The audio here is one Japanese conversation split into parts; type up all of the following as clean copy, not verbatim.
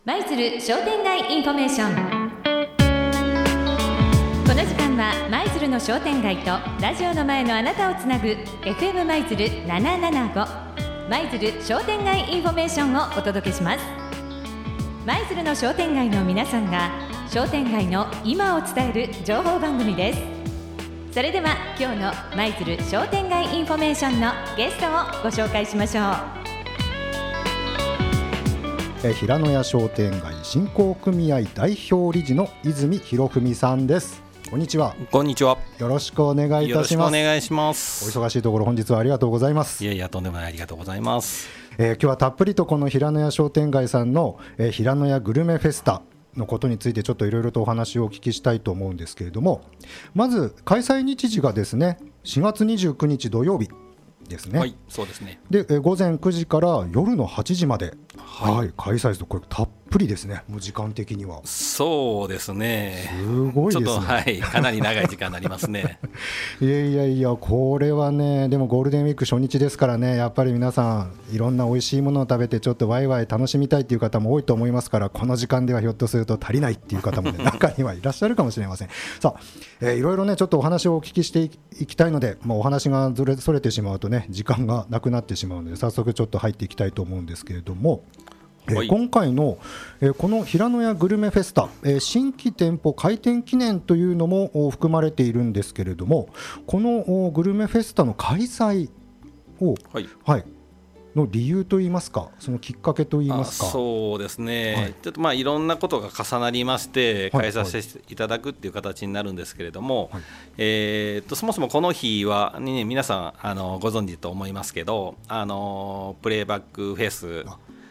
舞鶴商店街インフォメーション。この時間は舞鶴の商店街とラジオの前のあなたをつなぐ FM 舞鶴775舞鶴商店街インフォメーションをお届けします。舞鶴の商店街の皆さんが商店街の今を伝える情報番組です。それでは今日の舞鶴商店街インフォメーションのゲストをご紹介しましょう。 平野屋商店街振興組合代表理事の泉博文さんです。こんにちは。 こんにちは。 よろしくお願いいたします。 よろしくお願いします。 お忙しいところ本日はありがとうございます。 いやいや、とんでもない、ありがとうございます。 今日はたっぷりとこの平野屋商店街さんの、平野屋グルメフェスタのことについてちょっといろいろとお話をお聞きしたいと思うんですけれども、まず開催日時がですね4月29日土曜日ですね。 はい、そうですね。 で、午前9時から夜の8時まで、はい開催する。これたっぷりですね。もう時間的にはそうですね。 すごいですね。 ちょっとかなり長い時間になりますね。 いやこれはね、でもゴールデンウィーク初日ですからね、やっぱり皆さんいろんな美味しいものを食べてちょっとワイワイ楽しみたいっていう方も多いと思いますから、この時間ではひょっとすると足りないっていう方も、ね、中にはいらっしゃるかもしれません。さあ、いろいろねちょっとお話をお聞きしていきたいので、もうお話がそれてしまうとね時間がなくなってしまうので、早速ちょっと入っていきたいと思うんですけれども、今回の、この平野屋グルメフェスタ、新規店舗開店記念というのも含まれているんですけれども、このグルメフェスタの開催を、の理由といいますか、そのきっかけといいますか。 そうですね、ちょっといろんなことが重なりまして開催させていただくっていう形になるんですけれども、そもそもこの日は、ね、皆さんご存知と思いますけど、プレイバックフェス、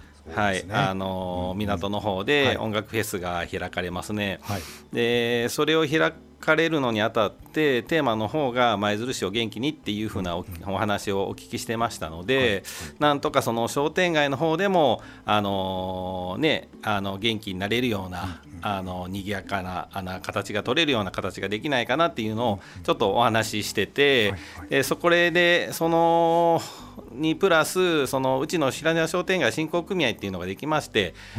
港の方で音楽フェスが開かれますね。でそれを開かれるのにあたってテーマの方が舞鶴市を元気にっていう風なお話をお聞きしてましたので、なんとかその商店街の方でも元気になれるような賑やかな形が取れるような形ができないかなっていうのをちょっとお話ししてて、そこでにプラスうちの平野屋商店街振興組合っていうのができまして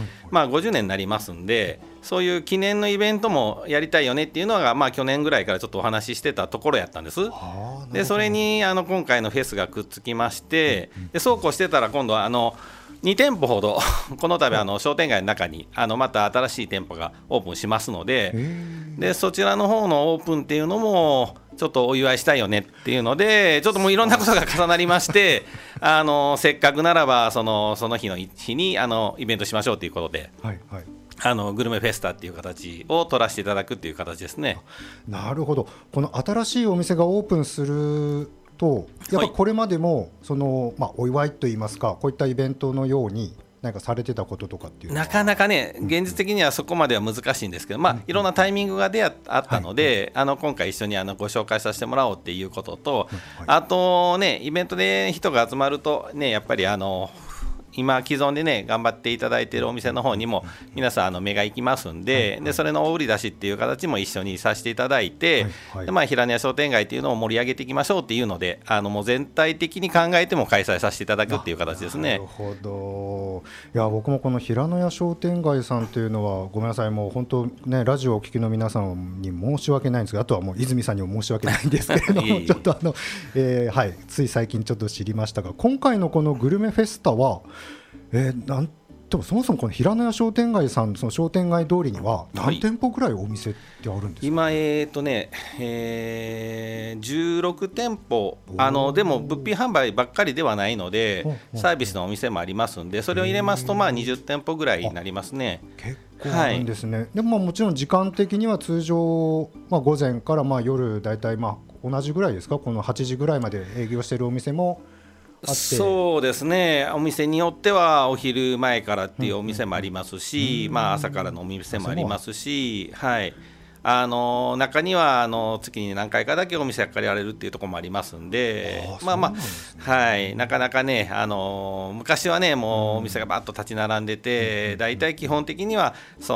、50年になりますんで、そういう記念のイベントもやりたいよねっていうのが、去年ぐらいからちょっとお話ししてたところやったんです。でそれに今回のフェスがくっつきまして、でそうこうしてたら今度は2店舗ほどこの度商店街の中にまた新しい店舗がオープンしますので、そちらの方のオープンっていうのもちょっとお祝いしたいよねっていうので、ちょっともういろんなことが重なりましてせっかくならばその日にイベントしましょうということで、グルメフェスタっていう形を取らせていただくっていう形ですね。 なるほど。この新しいお店がオープンすると、やっぱこれまでもお祝いといいますか、こういったイベントのように何かされてたこととかっていうのはなかなかね、現実的にはそこまでは難しいんですけど、いろんなタイミングがあったので、今回一緒にご紹介させてもらおうっていうことと、あとね、イベントで人が集まるとね、やっぱり今既存でね頑張っていただいているお店の方にも皆さん目が行きますんで、それのお売り出しっていう形も一緒にさせていただいて、で平野屋商店街っていうのを盛り上げていきましょうっていうので、もう全体的に考えても開催させていただくっていう形ですね。 なるほど。いや僕もこの平野屋商店街さんというのはごめんなさい、もう本当ねラジオをお聞きの皆さんに申し訳ないんですが、あとはもう泉さんにも申し訳ないんですけれどもちょっとつい最近ちょっと知りましたが、今回のこのグルメフェスタはなんでもそもそもこの平野屋商店街さん、その商店街通りには何店舗ぐらいお店ってあるんですか。 今16店舗、でも物品販売ばっかりではないのでサービスのお店もありますんで、それを入れますと20店舗ぐらいになりますね。 結構あるんですね。でももちろん時間的には通常、午前から夜だいたい同じぐらいですか。この8時ぐらいまで営業しているお店もそうですね、お店によってはお昼前からっていうお店もありますし、朝からのお店もありますし、 中には月に何回かだけお店が借りられるっていうところもありますんで、はい、なかなかね、昔はねもうお店がバッと立ち並んでて、だいたい基本的には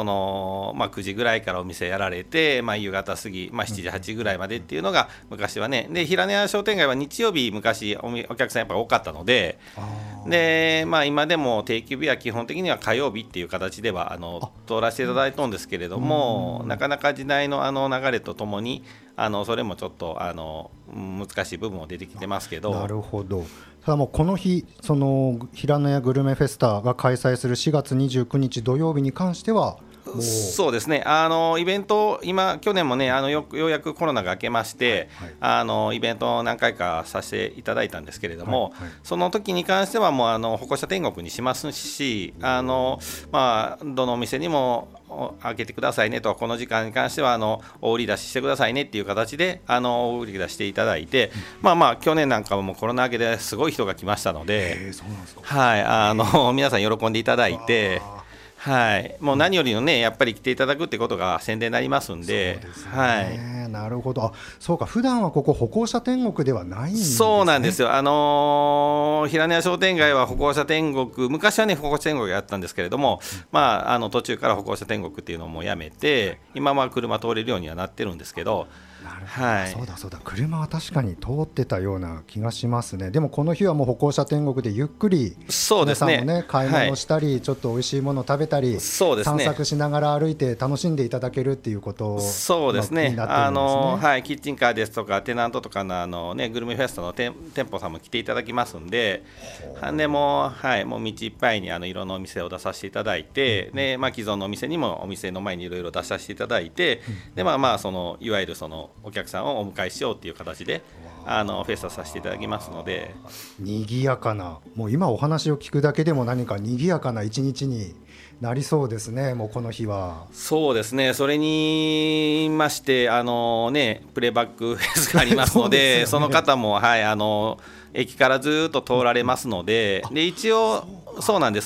9時ぐらいからお店やられて、夕方過ぎ、7時8時ぐらいまでっていうのが昔はね、で平根屋商店街は日曜日昔お客さんやっぱ多かったので、今でも定休日は基本的には火曜日っていう形では通らせていただいたんですけれども、なかなか時代の流れとともにそれもちょっと難しい部分も出てきてますけど。 なるほど。ただもうこの日その平野屋グルメフェスタが開催する4月29日土曜日に関してはそうですね、イベント去年もねようやくコロナが明けまして、イベントを何回かさせていただいたんですけれども、その時に関してはもう歩行者天国にしますし、どのお店にも開けてくださいねと、この時間に関してはお売り出ししてくださいねっていう形でお売り出していただいて、去年なんかはもうコロナ明けですごい人が来ましたので、皆さん喜んでいただいて、もう何よりのねやっぱり来ていただくってことが宣伝になりますんで。そうですね、 なるほど。そうか、普段はここ歩行者天国ではないんですね。 そうなんですよ。平根屋商店街は歩行者天国、昔はね歩行者天国があったんですけれども、途中から歩行者天国っていうのもやめて、今は車通れるようにはなってるんですけど。 そうだ、車は確かに通ってたような気がしますね。でもこの日はもう歩行者天国でゆっくり皆さんもね買い物したり、ちょっと美味しいものを食べたり、散策しながら歩いて楽しんでいただけるっていうことそうですね。 になってるんですね。 キッチンカーですとかテナントとかのグルメフェスタの店舗さんも来ていただきますんで、でもう道いっぱいにいろんなお店を出させていただいて、で既存のお店にもお店の前にいろいろ出させていただいて、でいわゆるお客さんをお迎えしようっていう形でフェスタさせていただきますので、 賑やかな、もう今お話を聞くだけでも何か賑やかな一日になりそうですね。もうこの日は。 そうですね。それにましてプレーバックフェスがありますのでその方も駅からずっと通られますので、一応そうなんです。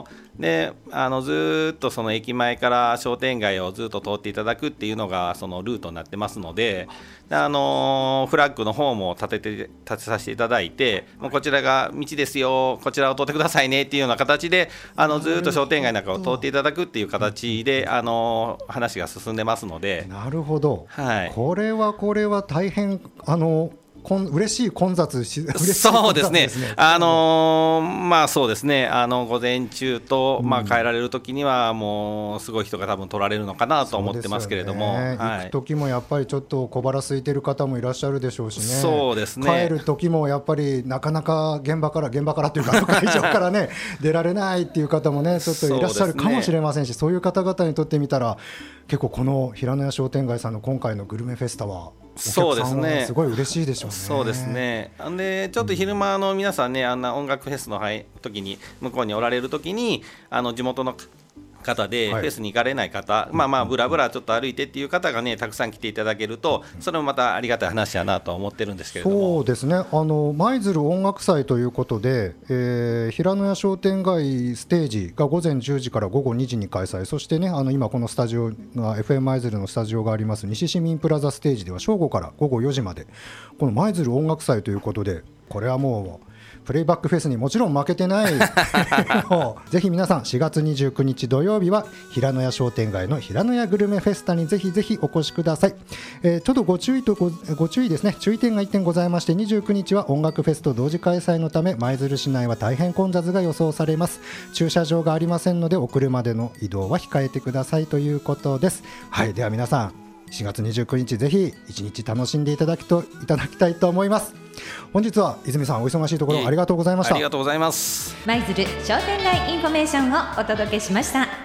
ずっとその駅前から商店街をずっと通っていただくっていうのがそのルートになってますので、フラッグの方も立てさせていただいて、もうこちらが道ですよ、こちらを通ってくださいねっていうような形でずっと商店街の中を通っていただくっていう形で話が進んでますので。 なるほど、これは大変嬉しい混雑そうですね。そうですね。午前中と帰られる時にはもうすごい人が多分取られるのかなと思ってますけれども、 行く時もやっぱりちょっと小腹空いてる方もいらっしゃるでしょうしね。 そうですね。 帰る時もやっぱりなかなか現場からというか会場からね出られないっていう方もねちょっといらっしゃるかもしれませんし、そういう方々にとってみたら結構この平野屋商店街さんの今回のグルメフェスタはお客さんはすごい嬉しいでしょうね。 そうですね。でちょっと昼間皆さんね音楽フェスの時に向こうにおられる時に地元の方でフェスに行かれない方、ブラブラちょっと歩いてっていう方がねたくさん来ていただけると、それもまたありがたい話やなと思ってるんですけれども。 そうですね。舞鶴音楽祭ということで、平野屋商店街ステージが午前10時から午後2時に開催、そしてね今このスタジオが FM 舞鶴のスタジオがあります西市民プラザステージでは正午から午後4時までこの舞鶴音楽祭ということで、これはもうプレイバックフェスにもちろん負けてないぜひ皆さん4月29日土曜日は平野屋商店街の平野屋グルメフェスタにぜひぜひお越しください。ちょっとご注意ですね。注意点が1点ございまして、29日は音楽フェスと同時開催のため舞鶴市内は大変混雑が予想されます。駐車場がありませんのでお車での移動は控えてくださいということです。では皆さん4月29日ぜひ一日楽しんでいただきたいと思います。本日は泉さんお忙しいところありがとうございました。 ありがとうございます。 舞鶴商店街インフォメーションをお届けしました。